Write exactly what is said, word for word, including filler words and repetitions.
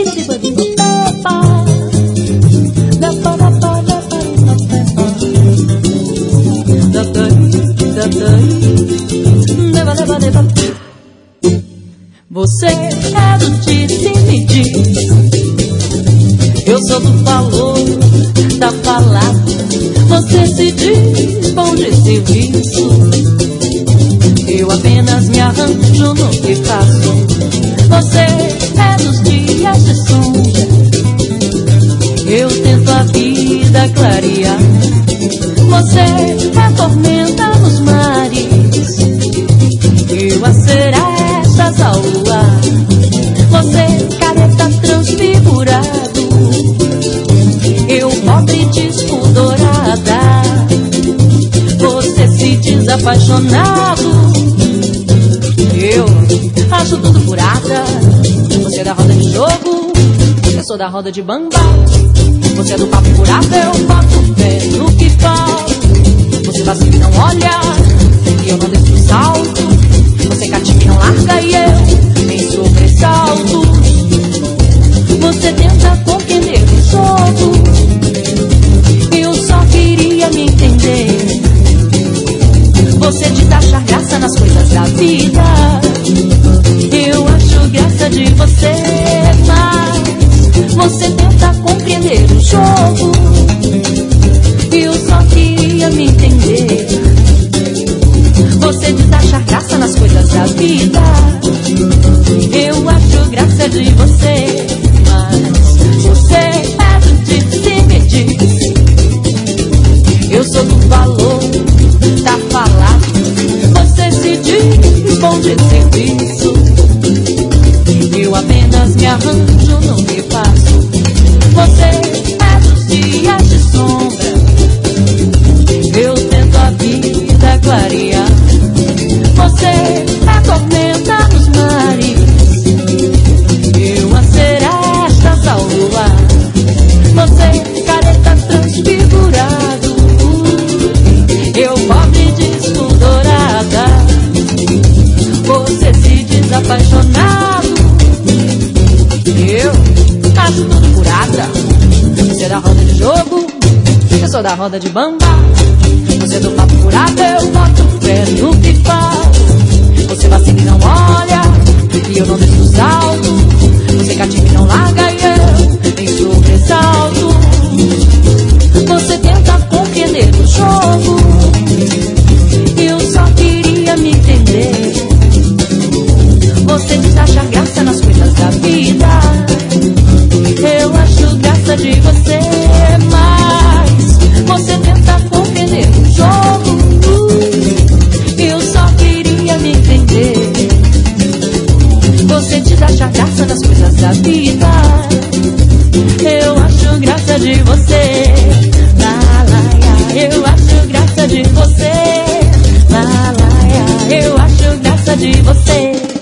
Você é do disse-me-diz, eu sou do falou, da falada. Você se diz bom de serviço, eu apenas me arranjo no que faço. Você é dos dias de sombra, eu tento a vida clarear. Você é tormenta nos mares, eu a serestas ao luar. Você careta transfigurado, eu pobre disco dourada. Você se diz apaixonado, eu acho tudo furada. Você é da roda de jogo, eu sou da roda de bamba. Você é do papo furado, eu boto fé no que falo. Você vacila e não olha, e eu não desço o salto. Você cativa e não larga e eu nem sobressalto. Você tenta compreender o jogo, eu só queria me entender. Você diz achar graça nas coisas da vida, eu acho graça de você. Mas você tenta compreender o jogo, eu só queria me entender. Você diz achar graça nas coisas da vida, eu acho graça de você. Mas você é do disse-me-diz, eu sou do valor, da falada. Você se diz bom de serviço, eu apenas me arranjo no que faço. Você é dos dias de sombra, eu tento a vida clarear. Você é tormenta nos mares, eu a serestas ao luar. Você careta transfigurado, eu pobre disco dourada. Você se diz apaixonado, eu acho tudo furada. Você é da roda de jogo, eu sou da roda de bamba. Você é do papo furado, eu boto fé no que falo. Você vacila e não olha, e eu não desço o salto. Você cativa e não larga e eu nem sobressalto. Você tenta compreender o jogo, eu só queria me entender. Você diz achar graça nas coisas da vida, eu acho graça de você. Mas você tenta compreender o jogo, eu só queria me entender. Você diz achar graça nas coisas da vida, eu acho graça de você. Lá, lá, ia, eu acho graça de você. Lá, lá, ia, eu acho graça de você.